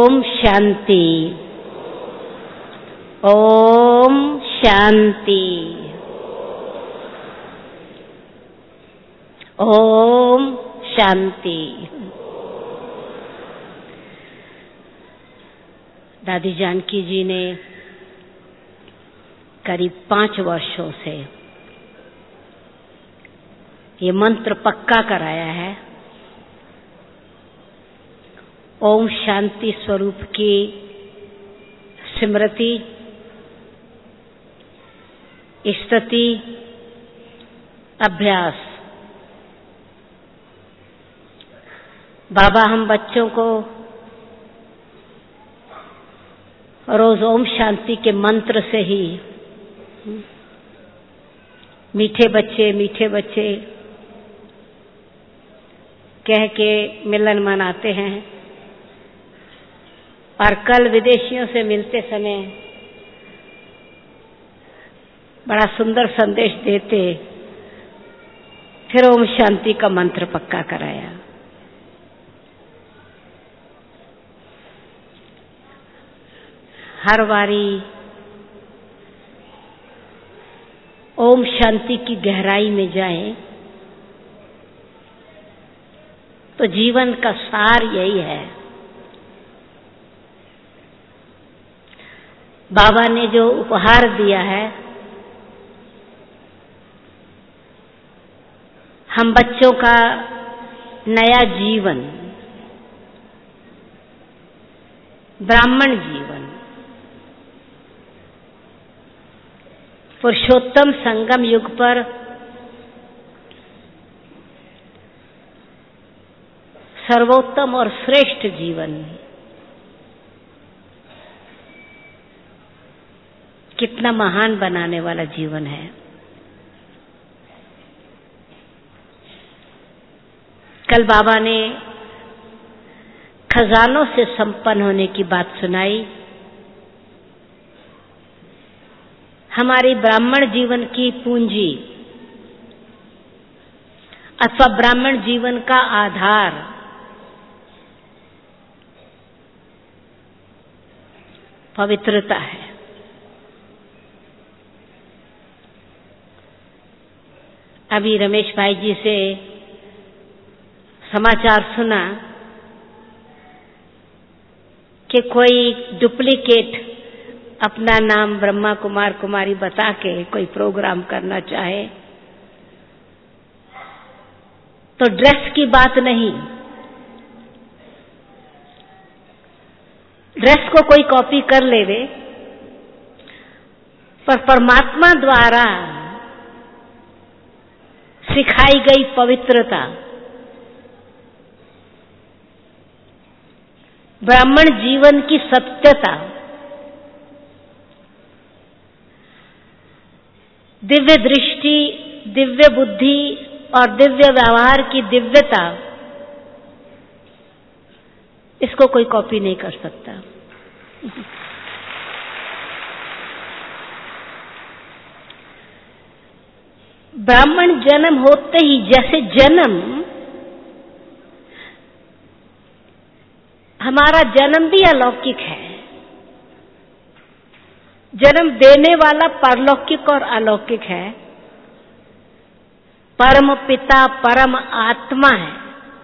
ओम शांति। ओम शांति। ओम शांति। दादी जानकी जी ने करीब 5 वर्षों से ये मंत्र पक्का कराया है। ओम शांति स्वरूप की स्मृति, स्तुति, अभ्यास। बाबा हम बच्चों को रोज ओम शांति के मंत्र से ही मीठे बच्चे कह के मिलन मनाते हैं। और कल विदेशियों से मिलते समय बड़ा सुंदर संदेश देते, फिर ओम शांति का मंत्र पक्का कराया। हर बारी ओम शांति की गहराई में जाएं तो जीवन का सार यही है। बाबा ने जो उपहार दिया है, हम बच्चों का नया जीवन, ब्राह्मण जीवन, पुरुषोत्तम संगम युग पर सर्वोत्तम और श्रेष्ठ जीवन, कितना महान बनाने वाला जीवन है। कल बाबा ने खजानों से संपन्न होने की बात सुनाई। हमारी ब्राह्मण जीवन की पूंजी अथवा ब्राह्मण जीवन का आधार पवित्रता है। अभी रमेश भाई जी से समाचार सुना कि कोई डुप्लीकेट अपना नाम ब्रह्मा कुमार कुमारी बता के कोई प्रोग्राम करना चाहे तो ड्रेस की बात नहीं, ड्रेस को कोई कॉपी कर लेवे, पर परमात्मा द्वारा सिखाई गई पवित्रता, ब्राह्मण जीवन की सत्यता, दिव्य दृष्टि, दिव्य बुद्धि और दिव्य व्यवहार की दिव्यता, इसको कोई कॉपी नहीं कर सकता। ब्राह्मण जन्म होते ही, जैसे जन्म, हमारा जन्म भी अलौकिक है, जन्म देने वाला परलौकिक और अलौकिक है, परम पिता परम आत्मा है।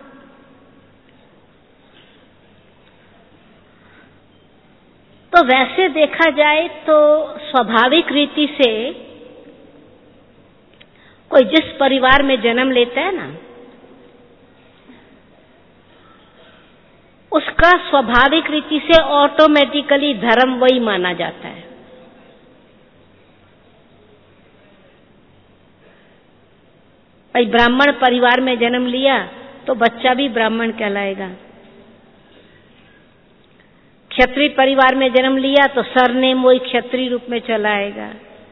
तो वैसे देखा जाए तो स्वाभाविक रीति से कोई जिस परिवार में जन्म लेता है ना, उसका स्वाभाविक रीति से ऑटोमेटिकली धर्म वही माना जाता है। भाई ब्राह्मण परिवार में जन्म लिया तो बच्चा भी ब्राह्मण कहलाएगा, क्षत्रिय परिवार में जन्म लिया तो सरनेम वही क्षत्रिय रूप में चला आएगा।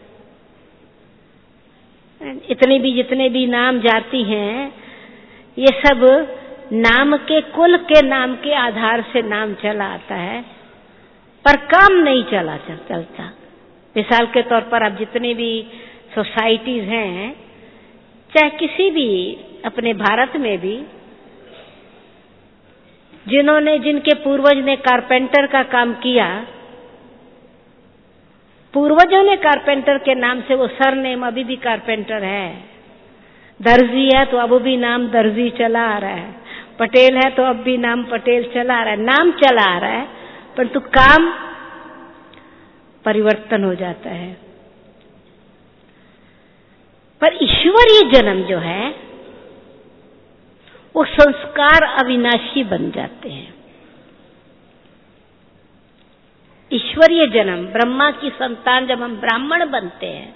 जितने भी नाम जाति हैं, ये सब नाम के, कुल के नाम के आधार से नाम चला आता है, पर काम नहीं चलता। मिसाल के तौर पर अब जितने भी सोसाइटीज हैं, चाहे किसी भी अपने भारत में भी, जिनके पूर्वज ने कारपेंटर का काम किया, पूर्वजों ने कारपेंटर के नाम से वो सरनेम अभी भी कारपेंटर है। दर्जी है तो अब भी नाम दर्जी चला आ रहा है, पटेल है तो अब भी नाम पटेल चला आ रहा है, नाम चला आ रहा है, परंतु काम परिवर्तन हो जाता है। पर ईश्वरीय जन्म जो है वो संस्कार अविनाशी बन जाते हैं। ईश्वरीय जन्म, ब्रह्मा की संतान जब हम ब्राह्मण बनते हैं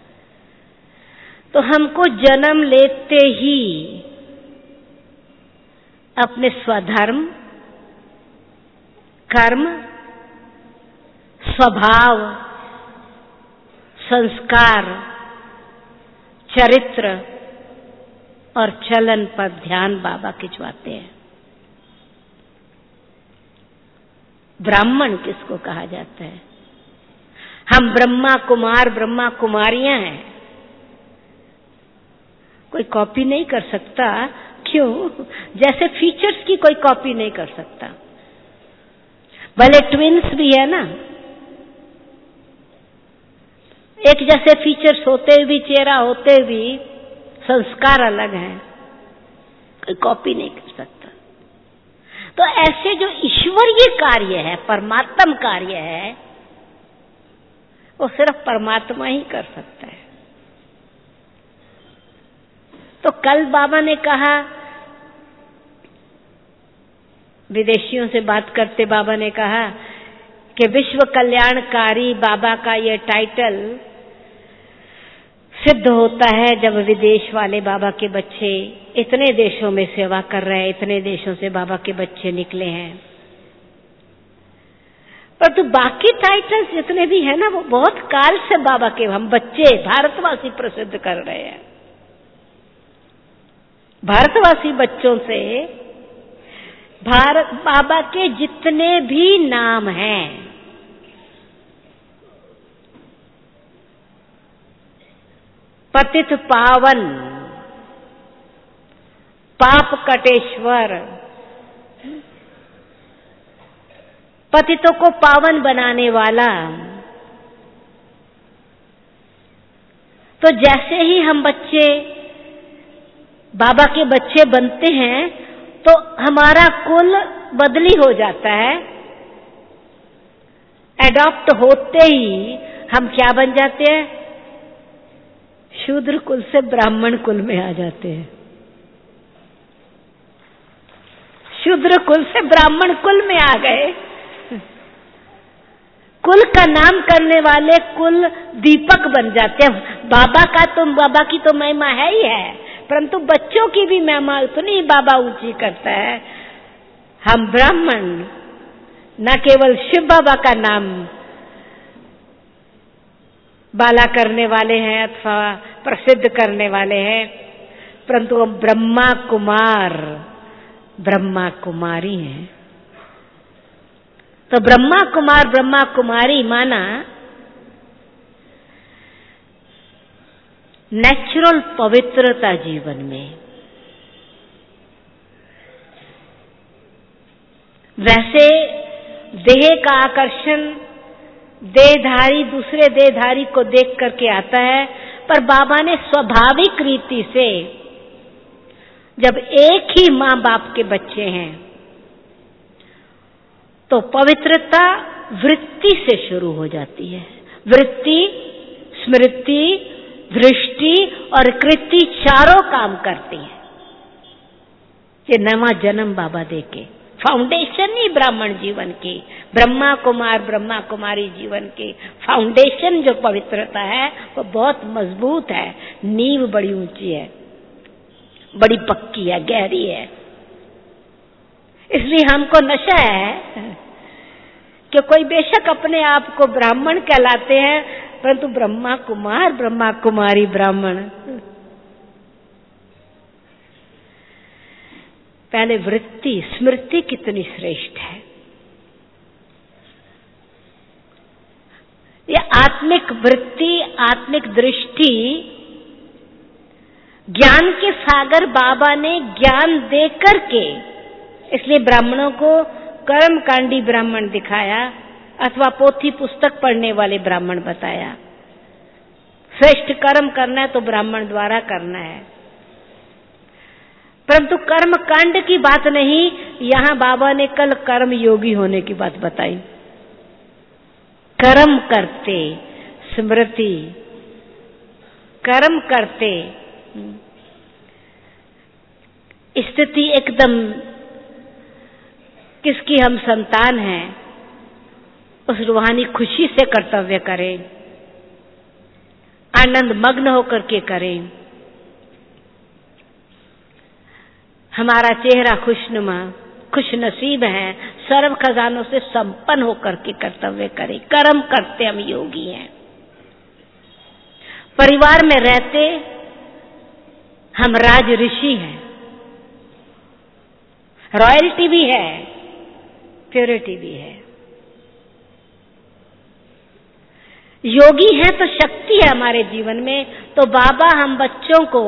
तो हमको जन्म लेते ही अपने स्वधर्म, कर्म, स्वभाव, संस्कार, चरित्र और चलन पर ध्यान बाबा खिंचवाते हैं। ब्राह्मण किसको कहा जाता है? हम ब्रह्मा कुमार, ब्रह्मा कुमारियां हैं। कोई कॉपी नहीं कर सकता। क्यों? जैसे फीचर्स की कोई कॉपी नहीं कर सकता। भले ट्विन्स भी है ना, एक जैसे फीचर्स होते हुए भी, चेहरा होते हुए भी संस्कार अलग है, कोई कॉपी नहीं कर सकता। तो ऐसे जो ईश्वरीय कार्य है, परमात्म कार्य है, वो सिर्फ परमात्मा ही कर सकता है। तो कल बाबा ने कहा, विदेशियों से बात करते बाबा ने कहा कि विश्व कल्याणकारी बाबा का ये टाइटल सिद्ध होता है जब विदेश वाले बाबा के बच्चे इतने देशों में सेवा कर रहे हैं, इतने देशों से बाबा के बच्चे निकले हैं। पर तो बाकी टाइटल्स जितने भी है ना, वो बहुत काल से बाबा के हम बच्चे भारतवासी प्रसिद्ध कर रहे हैं। भारतवासी बच्चों से बाबा के जितने भी नाम हैं, पतित पावन, पाप कटेश्वर, पतितों को पावन बनाने वाला, तो जैसे ही हम बच्चे बाबा के बच्चे बनते हैं तो हमारा कुल बदली हो जाता है। एडॉप्ट होते ही हम क्या बन जाते हैं? शूद्र कुल से ब्राह्मण कुल में आ जाते हैं। शूद्र कुल से ब्राह्मण कुल में आ गए। कुल का नाम करने वाले कुल दीपक बन जाते हैं। बाबा की तो महिमा है ही है, परंतु बच्चों की भी महिमा उतनी बाबा ऊंची करता है। हम ब्राह्मण न केवल शिव बाबा का नाम बाला करने वाले हैं अथवा प्रसिद्ध करने वाले हैं, परंतु हम ब्रह्मा कुमार, ब्रह्मा कुमारी हैं। तो ब्रह्मा कुमार, ब्रह्मा कुमारी माना नेचुरल पवित्रता जीवन में। वैसे देह का आकर्षण देहधारी दूसरे देहधारी को देख करके आता है, पर बाबा ने स्वाभाविक रीति से, जब एक ही माँ बाप के बच्चे हैं, तो पवित्रता वृत्ति से शुरू हो जाती है। वृत्ति, स्मृति, दृष्टि और कृति चारों काम करती है। ये नवा जन्म बाबा देके फाउंडेशन ही ब्राह्मण जीवन की, ब्रह्मा कुमार ब्रह्मा कुमारी जीवन की फाउंडेशन जो पवित्रता है वो बहुत मजबूत है। नींव बड़ी ऊंची है, बड़ी पक्की है, गहरी है। इसलिए हमको नशा है कि कोई बेशक अपने आप को ब्राह्मण कहलाते हैं, परंतु ब्रह्मा कुमार ब्रह्मा कुमारी ब्राह्मण। पहले वृत्ति, स्मृति कितनी श्रेष्ठ है। ये आत्मिक वृत्ति, आत्मिक दृष्टि, ज्ञान के सागर बाबा ने ज्ञान दे करके इसलिए ब्राह्मणों को कर्मकांडी ब्राह्मण दिखाया अथवा पोथी पुस्तक पढ़ने वाले ब्राह्मण बताया। श्रेष्ठ कर्म करना है तो ब्राह्मण द्वारा करना है, परंतु कर्म कांड की बात नहीं। यहाँ बाबा ने कल कर्म योगी होने की बात बताई। कर्म करते स्मृति, कर्म करते स्थिति एकदम किसकी हम संतान हैं, उस रूहानी खुशी से कर्तव्य करें, आनंद मग्न होकर के करें। हमारा चेहरा खुशनुमा, खुश नसीब है, सर्व खजानों से संपन्न होकर के कर्तव्य करें। कर्म करते हम योगी हैं। परिवार में रहते हम राज ऋषि हैं, रॉयल्टी भी है, प्योरिटी भी है। योगी है तो शक्ति है हमारे जीवन में। तो बाबा हम बच्चों को,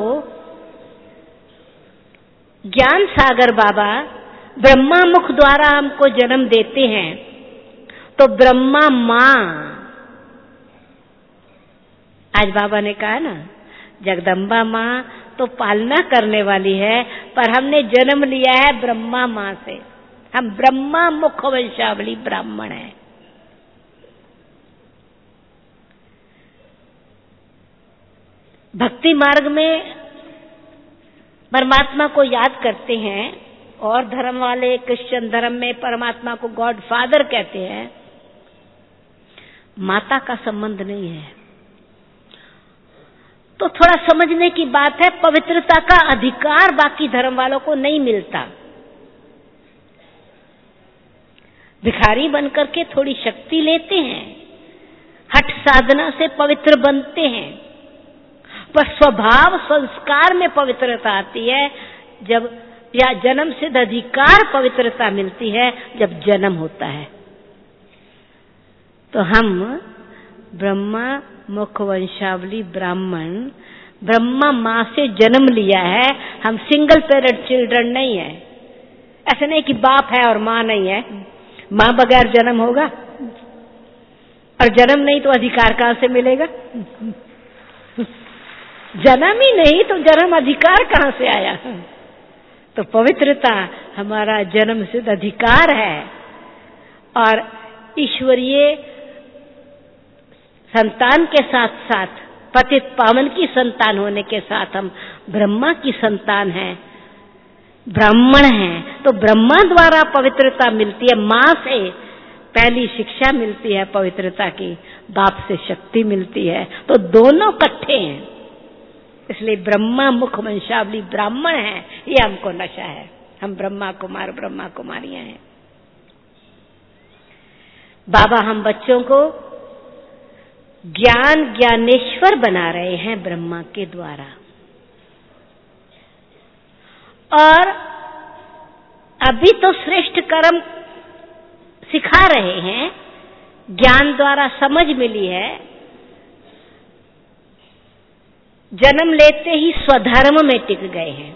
ज्ञान सागर बाबा ब्रह्मा मुख द्वारा हमको जन्म देते हैं। तो ब्रह्मा मां, आज बाबा ने कहा ना जगदम्बा मां तो पालना करने वाली है, पर हमने जन्म लिया है ब्रह्मा मां से। हम ब्रह्मा मुख वंशावली ब्राह्मण हैं। भक्ति मार्ग में परमात्मा को याद करते हैं, और धर्म वाले क्रिश्चियन धर्म में परमात्मा को गॉड फादर कहते हैं। माता का संबंध नहीं है। तो थोड़ा समझने की बात है, पवित्रता का अधिकार बाकी धर्म वालों को नहीं मिलता। भिखारी बनकर के थोड़ी शक्ति लेते हैं, हठ साधना से पवित्र बनते हैं, पर स्वभाव संस्कार में पवित्रता आती है जब, या जन्म सिद्ध अधिकार पवित्रता मिलती है जब जन्म होता है। तो हम ब्रह्मा मुख वंशावली ब्राह्मण, ब्रह्मा मां से जन्म लिया है। हम सिंगल पेरेंट चिल्ड्रन नहीं है। ऐसा नहीं कि बाप है और मां नहीं है। मां बगैर जन्म होगा, और जन्म नहीं तो अधिकार कहां से मिलेगा? जन्म ही नहीं तो जन्म अधिकार कहां से आया? तो पवित्रता हमारा जन्म सिद्ध अधिकार है, और ईश्वरीय संतान के साथ साथ पतित पावन की संतान होने के साथ हम ब्रह्मा की संतान हैं, ब्राह्मण हैं। तो ब्रह्मा द्वारा पवित्रता मिलती है। मां से पहली शिक्षा मिलती है पवित्रता की, बाप से शक्ति मिलती है। तो दोनों इकट्ठे हैं। इसलिए ब्रह्मा मुख वंशावली ब्राह्मण है, ये हमको नशा है। हम ब्रह्मा कुमार ब्रह्मा कुमारियां हैं। बाबा हम बच्चों को ज्ञान ज्ञानेश्वर बना रहे हैं ब्रह्मा के द्वारा, और अभी तो श्रेष्ठ कर्म सिखा रहे हैं। ज्ञान द्वारा समझ मिली है। जन्म लेते ही स्वधर्म में टिक गए हैं।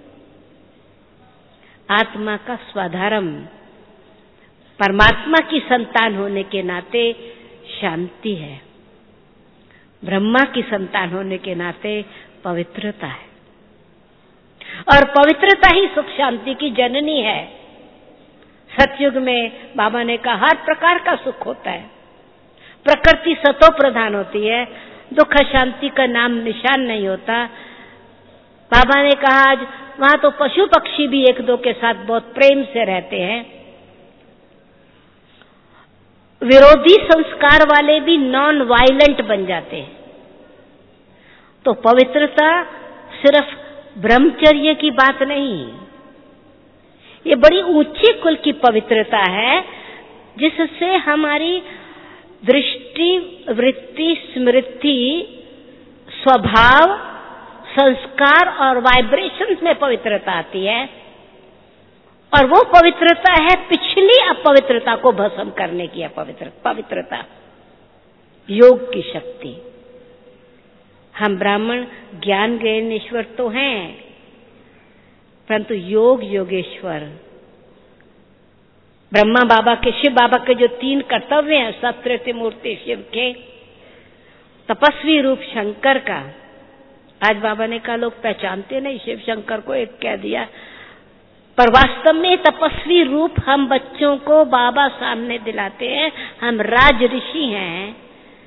आत्मा का स्वधर्म, परमात्मा की संतान होने के नाते शांति है, ब्रह्मा की संतान होने के नाते पवित्रता है, और पवित्रता ही सुख शांति की जननी है। सतयुग में बाबा ने कहा हर प्रकार का सुख होता है। प्रकृति सतो प्रधान होती है, दुख शांति का नाम निशान नहीं होता। बाबा ने कहा आज वहां तो पशु पक्षी भी एक दो के साथ बहुत प्रेम से रहते हैं। विरोधी संस्कार वाले भी नॉन वायलेंट बन जाते हैं। तो पवित्रता सिर्फ ब्रह्मचर्य की बात नहीं, ये बड़ी ऊंची कुल की पवित्रता है, जिससे हमारी दृष्टि, वृत्ति, स्मृति, स्वभाव, संस्कार और वाइब्रेशंस में पवित्रता आती है। और वो पवित्रता है पिछली अपवित्रता को भस्म करने की पवित्रता, योग की शक्ति। हम ब्राह्मण ज्ञान ज्ञानेश्वर तो हैं, परंतु योग योगेश्वर ब्रह्मा बाबा के, शिव बाबा के जो 3 कर्तव्य हैं, सत्य मूर्ति शिव के, तपस्वी रूप शंकर का, आज बाबा ने कहा लोग पहचानते नहीं शिव शंकर को, एक कह दिया, पर वास्तव में तपस्वी रूप हम बच्चों को बाबा सामने दिलाते हैं। हम राज ऋषि हैं।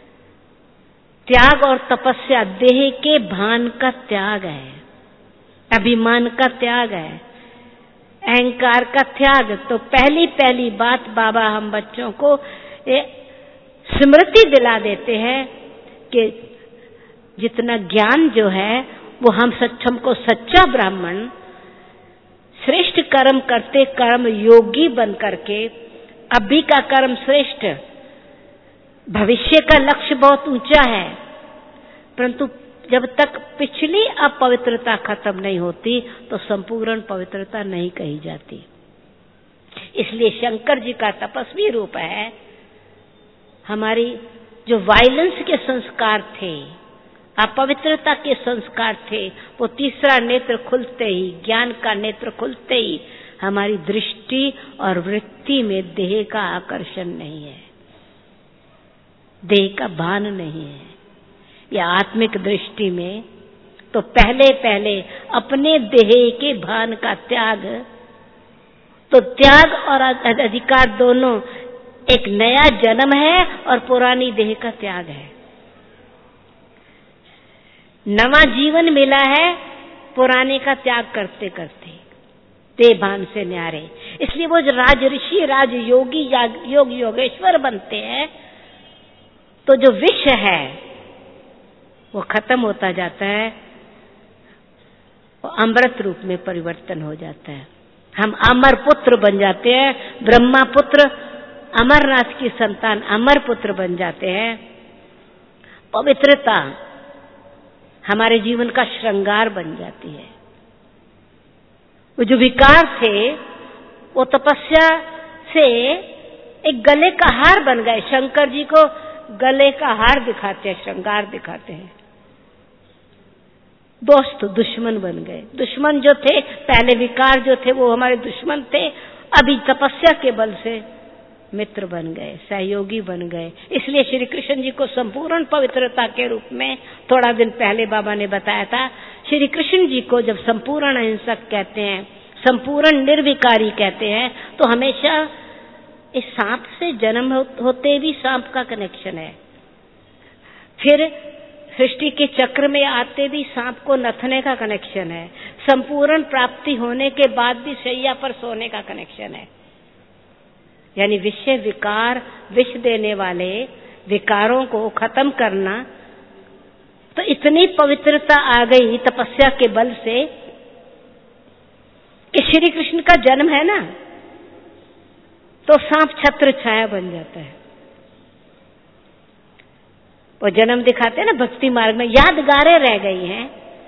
त्याग और तपस्या देह के भान का त्याग है, अभिमान का त्याग है, अहंकार का त्याग। तो पहली बात बाबा हम बच्चों को स्मृति दिला देते हैं कि जितना ज्ञान जो है वो हमको सच्चा ब्राह्मण श्रेष्ठ कर्म करते, कर्म योगी बन करके, अभी का कर्म श्रेष्ठ, भविष्य का लक्ष्य बहुत ऊंचा है, परंतु जब तक पिछली अपवित्रता खत्म नहीं होती तो संपूर्ण पवित्रता नहीं कही जाती। इसलिए शंकर जी का तपस्वी रूप है। हमारी जो वायलेंस के संस्कार थे, अपवित्रता के संस्कार थे, वो तीसरा नेत्र खुलते ही, ज्ञान का नेत्र खुलते ही हमारी दृष्टि और वृत्ति में देह का आकर्षण नहीं है, देह का भान नहीं है, या आत्मिक दृष्टि में। तो पहले अपने देह के भान का त्याग, तो त्याग और अधिकार दोनों, एक नया जन्म है और पुरानी देह का त्याग है। नवा जीवन मिला है पुराने का त्याग करते करते, देह भान से न्यारे। इसलिए वो जो राज ऋषि, राज योगी, योग योगेश्वर बनते हैं, तो जो विष है वो खत्म होता जाता है, वो अमृत रूप में परिवर्तन हो जाता है। हम अमर पुत्र बन जाते हैं, ब्रह्मा पुत्र, अमरनाथ की संतान अमर पुत्र बन जाते हैं। पवित्रता हमारे जीवन का श्रृंगार बन जाती है। वो जो विकार थे वो तपस्या से एक गले का हार बन गए। शंकर जी को गले का हार दिखाते हैं, श्रृंगार दिखाते हैं। दोस्त दुश्मन बन गए। दुश्मन जो थे, पहले विकार जो थे वो हमारे दुश्मन थे, अभी तपस्या के बल से मित्र बन गए, सहयोगी बन गए। इसलिए श्री कृष्ण जी को संपूर्ण पवित्रता के रूप में, थोड़ा दिन पहले बाबा ने बताया था, श्री कृष्ण जी को जब संपूर्ण अहिंसक कहते हैं, संपूर्ण निर्विकारी कहते हैं, तो हमेशा इस सांप से जन्म होते भी सांप का कनेक्शन है, फिर सृष्टि के चक्र में आते भी सांप को नथने का कनेक्शन है, संपूर्ण प्राप्ति होने के बाद भी शैया पर सोने का कनेक्शन है। यानी विषय विकार, विष देने वाले विकारों को खत्म करना। तो इतनी पवित्रता आ गई तपस्या के बल से कि श्री कृष्ण का जन्म है ना, तो सांप छत्र छाया बन जाता है। वो जन्म दिखाते हैं ना भक्ति मार्ग में, यादगारें रह गई हैं।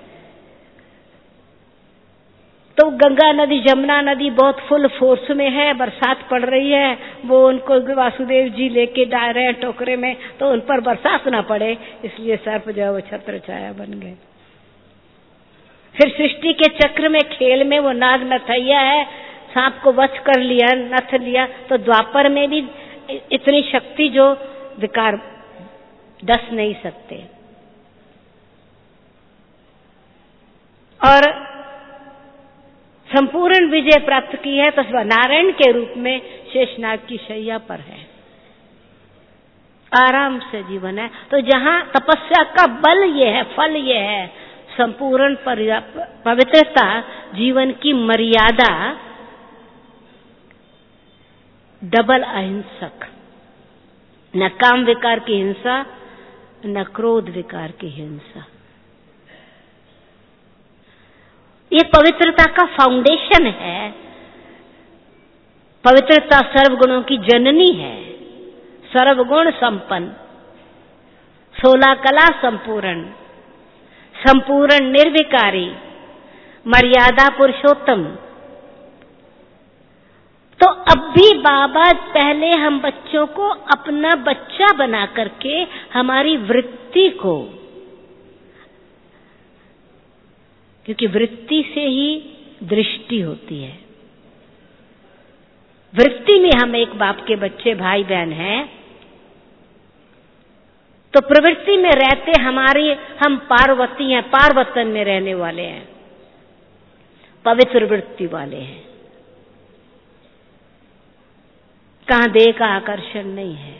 तो गंगा नदी, जमुना नदी बहुत फुल फोर्स में है, बरसात पड़ रही है, वो उनको वासुदेव जी लेके जा रहे हैं टोकरे में, तो उन पर बरसात ना पड़े, इसलिए सर्प जो है वो छत्र छाया बन गए। फिर सृष्टि के चक्र में, खेल में वो नाग नथैया है, सांप को वश कर लिया, नथ लिया। तो द्वापर में भी इतनी शक्ति जो विकार डस नहीं सकते। और संपूर्ण विजय प्राप्त की है तो नारायण के रूप में शेषनाग की शैया पर है, आराम से जीवन है। तो जहां तपस्या का बल ये है, फल ये है, संपूर्ण पवित्रता, जीवन की मर्यादा, डबल अहिंसक, न काम विकार की हिंसा, न क्रोध विकार की हिंसा। ये पवित्रता का फाउंडेशन है। पवित्रता सर्वगुणों की जननी है, सर्वगुण संपन्न, 16 कला संपूर्ण, संपूर्ण निर्विकारी, मर्यादा पुरुषोत्तम। तो अब भी बाबा पहले हम बच्चों को अपना बच्चा बना करके हमारी वृत्ति को, क्योंकि वृत्ति से ही दृष्टि होती है, वृत्ति में हम एक बाप के बच्चे भाई बहन हैं, तो प्रवृत्ति में रहते हम पार्वती हैं, पार्वतन में रहने वाले हैं, पवित्र वृत्ति वाले हैं। कहां देह का आकर्षण नहीं है।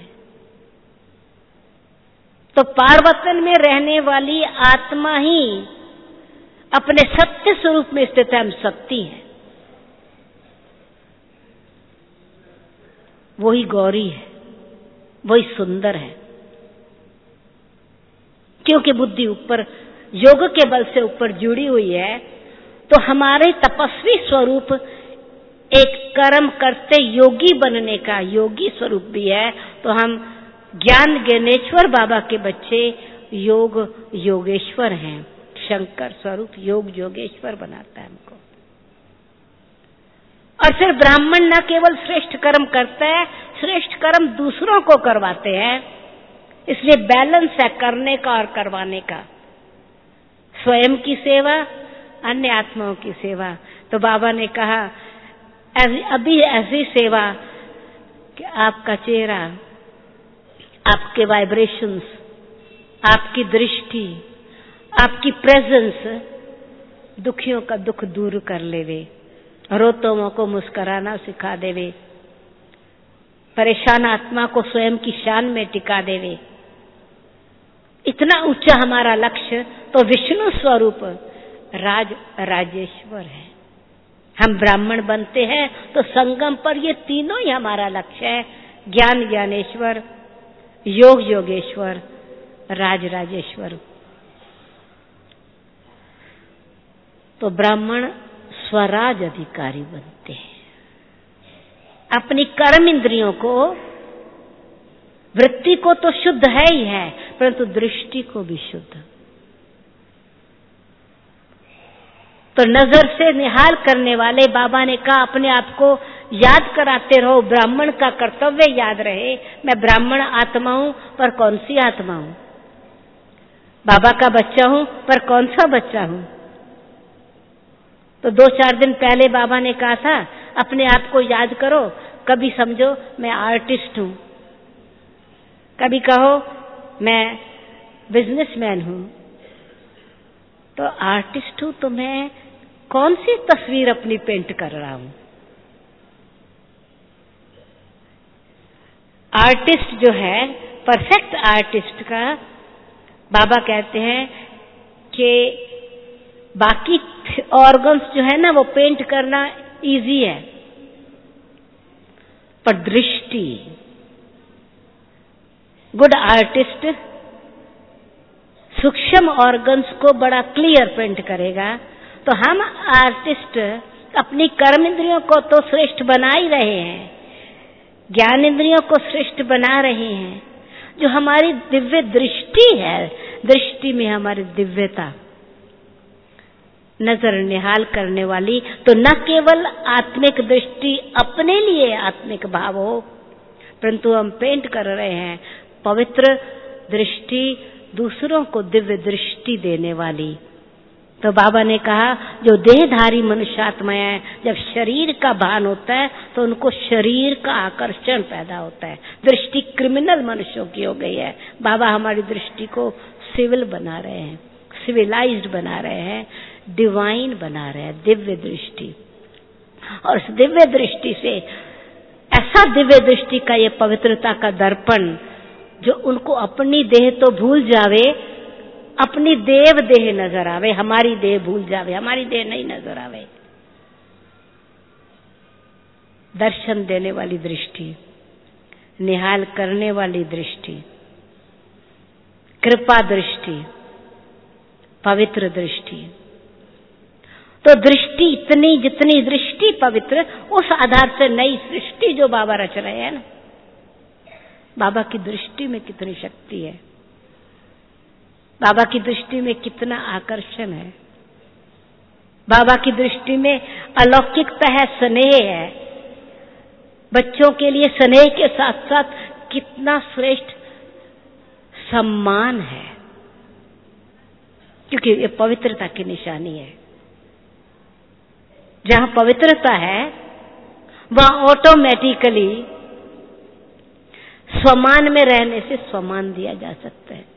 तो पार्वतन में रहने वाली आत्मा ही अपने सत्य स्वरूप में स्थित है। हम सत्य हैं, वही गौरी है, वही सुंदर है। क्योंकि बुद्धि ऊपर योग के बल से ऊपर जुड़ी हुई है, तो हमारे तपस्वी स्वरूप एक कर्म करते योगी बनने का योगी स्वरूप भी है। तो हम ज्ञान ज्ञानेश्वर बाबा के बच्चे योग योगेश्वर हैं। शंकर स्वरूप योग योगेश्वर बनाता है हमको। और फिर ब्राह्मण न केवल श्रेष्ठ कर्म करता है, श्रेष्ठ कर्म दूसरों को करवाते हैं। इसलिए बैलेंस है करने का और करवाने का, स्वयं की सेवा, अन्य आत्माओं की सेवा। तो बाबा ने कहा अभी ऐसी सेवा कि आपका चेहरा, आपके वाइब्रेशंस, आपकी दृष्टि, आपकी प्रेजेंस दुखियों का दुख दूर कर लेवे, रोतों को मुस्कुराना सिखा देवे, परेशान आत्मा को स्वयं की शान में टिका देवे। इतना ऊंचा हमारा लक्ष्य। तो विष्णु स्वरूप राजेश्वर है। हम ब्राह्मण बनते हैं तो संगम पर ये तीनों ही हमारा लक्ष्य है। ज्ञान ज्ञानेश्वर, योग योगेश्वर, राजेश्वर। तो ब्राह्मण स्वराज अधिकारी बनते हैं। अपनी कर्म इंद्रियों को, वृत्ति को तो शुद्ध है ही है, परंतु दृष्टि को भी शुद्ध। तो नजर से निहाल करने वाले बाबा ने कहा अपने आप को याद कराते रहो, ब्राह्मण का कर्तव्य याद रहे। मैं ब्राह्मण आत्मा हूं, पर कौन सी आत्मा हूं? बाबा का बच्चा हूं, पर कौन सा बच्चा हूं? तो 2-4 दिन पहले बाबा ने कहा था अपने आप को याद करो। कभी समझो मैं आर्टिस्ट हूं, कभी कहो मैं बिजनेसमैन हूं। तो आर्टिस्ट हूं तो मैं कौन सी तस्वीर अपनी पेंट कर रहा हूं? आर्टिस्ट जो है, परफेक्ट आर्टिस्ट का बाबा कहते हैं कि बाकी ऑर्गन्स जो है ना वो पेंट करना इजी है, पर दृष्टि, गुड आर्टिस्ट सूक्ष्म ऑर्गन्स को बड़ा क्लियर पेंट करेगा। तो हम आर्टिस्ट अपनी कर्म इंद्रियों को तो श्रेष्ठ बना ही रहे हैं, ज्ञान इंद्रियों को श्रेष्ठ बना रहे हैं। जो हमारी दिव्य दृष्टि है, दृष्टि में हमारी दिव्यता, नजर निहाल करने वाली, तो न केवल आत्मिक दृष्टि अपने लिए आत्मिक भाव हो, परंतु हम पेंट कर रहे हैं पवित्र दृष्टि, दूसरों को दिव्य दृष्टि देने वाली। तो बाबा ने कहा जो देहधारी मनुष्यात्माएं जब शरीर का भान होता है तो उनको शरीर का आकर्षण पैदा होता है। दृष्टि क्रिमिनल मनुष्यों की हो गई है। बाबा हमारी दृष्टि को सिविल बना रहे हैं, सिविलाइज्ड बना रहे हैं, डिवाइन बना रहे हैं, दिव्य दृष्टि। और उस दिव्य दृष्टि से ऐसा दिव्य दृष्टि का ये पवित्रता का दर्पण जो उनको अपनी देह तो भूल जावे, अपनी देव देह नजर आवे, हमारी देह भूल जावे, हमारी देह नहीं नजर आवे। दर्शन देने वाली दृष्टि, निहाल करने वाली दृष्टि, कृपा दृष्टि, पवित्र दृष्टि। तो दृष्टि इतनी जितनी दृष्टि पवित्र, उस आधार से नई सृष्टि जो बाबा रच रहे हैं ना, बाबा की दृष्टि में कितनी शक्ति है, बाबा की दृष्टि में कितना आकर्षण है, बाबा की दृष्टि में अलौकिकता है, स्नेह है। बच्चों के लिए स्नेह के साथ साथ कितना श्रेष्ठ सम्मान है, क्योंकि ये पवित्रता की निशानी है। जहां पवित्रता है वहां ऑटोमेटिकली स्वमान में रहने से स्वमान दिया जा सकता है।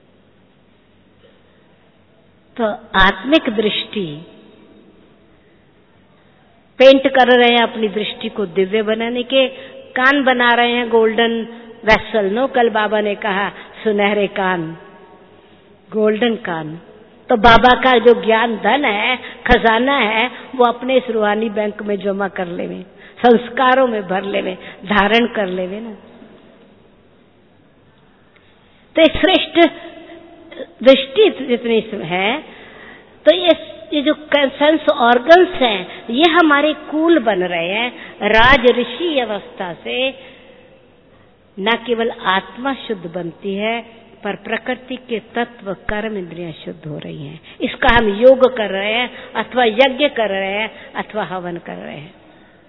तो आत्मिक दृष्टि, पेंट कर रहे हैं अपनी दृष्टि को दिव्य बनाने के, कान बना रहे हैं गोल्डन वेसल, नो, कल बाबा ने कहा सुनहरे कान, गोल्डन कान। तो बाबा का जो ज्ञान धन है, खजाना है, वो अपने इस रूहानी बैंक में जमा कर लेवे, संस्कारों में भर लेवे, धारण कर लेवे ना। तो एक श्रेष्ठ दृष्टि जितनी है, तो ये जो सेंस ऑर्गन्स हैं, ये हमारे कूल बन रहे हैं। राज ऋषि अवस्था से न केवल आत्मा शुद्ध बनती है, पर प्रकृति के तत्व कर्म इंद्रियां शुद्ध हो रही हैं। इसका हम योग कर रहे हैं, अथवा यज्ञ कर रहे हैं, अथवा हवन कर रहे हैं।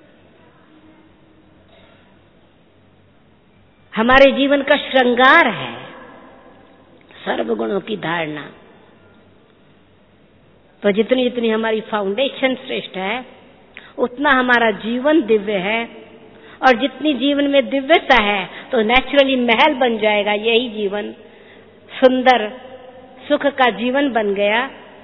हमारे जीवन का श्रृंगार है सर्वगुणों की धारणा। तो जितनी जितनी हमारी फाउंडेशन श्रेष्ठ है, उतना हमारा जीवन दिव्य है। और जितनी जीवन में दिव्यता है, तो नेचुरली महल बन जाएगा यही जीवन, सुंदर सुख का जीवन बन गया।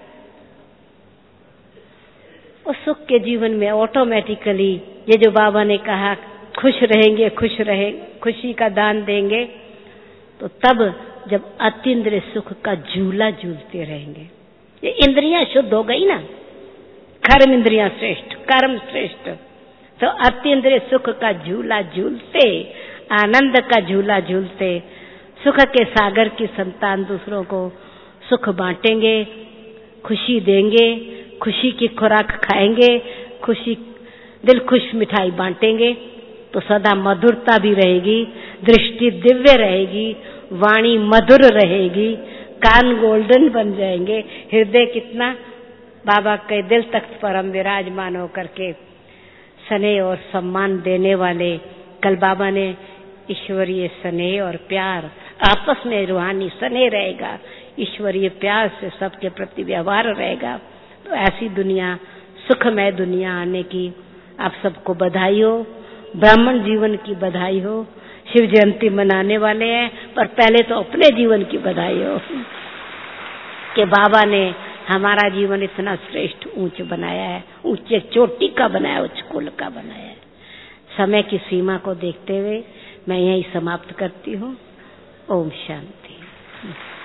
उस सुख के जीवन में ऑटोमेटिकली ये जो बाबा ने कहा खुश रहेंगे, खुशी का दान देंगे, तो तब जब अतीन्द्रिय सुख का झूला झूलते रहेंगे। ये इंद्रियां शुद्ध हो गई ना, कर्म इंद्रियां श्रेष्ठ, कर्म श्रेष्ठ, तो अतीन्द्रिय सुख का झूला झूलते, आनंद का झूला झूलते, सुख के सागर की संतान दूसरों को सुख बांटेंगे, खुशी देंगे, खुशी की खुराक खाएंगे, खुशी दिल खुश मिठाई बांटेंगे, तो सदा मधुरता भी रहेगी, दृष्टि दिव्य रहेगी, वाणी मधुर रहेगी, कान गोल्डन बन जाएंगे, हृदय कितना बाबा के दिल तख्त पर हम विराजमान होकर के स्नेह और सम्मान देने वाले। कल बाबा ने ईश्वरीय स्नेह और प्यार, आपस में रूहानी स्नेह रहेगा, ईश्वरीय प्यार से सबके प्रति व्यवहार रहेगा। तो ऐसी दुनिया, सुखमय दुनिया आने की आप सबको बधाई हो, ब्राह्मण जीवन की बधाई हो। शिव जयंती मनाने वाले हैं, पर पहले तो अपने जीवन की बधाई हो कि बाबा ने हमारा जीवन इतना श्रेष्ठ ऊंच बनाया है, ऊंचे चोटी का बनाया, उच्च कुल का बनाया है। समय की सीमा को देखते हुए मैं यही समाप्त करती हूँ। ओम शांति।